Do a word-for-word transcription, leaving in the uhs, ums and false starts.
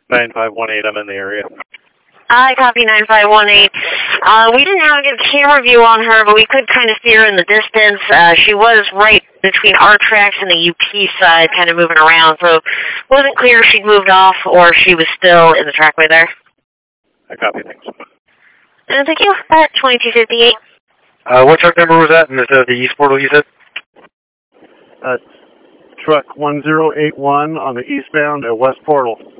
nine five one eight, I'm in the area. I copy nine five one eight. Uh, we didn't have a good camera view on her, but we could kind of see her in the distance. Uh, she was right between our tracks and the U P side, kind of moving around, so it wasn't clear if she'd moved off or she was still in the trackway there. I copy, thanks. And thank you. At twenty-two fifty-eight. Uh, what truck number was that? And this is the East Portal, you said? Uh, truck one zero eight one on the eastbound at West Portal.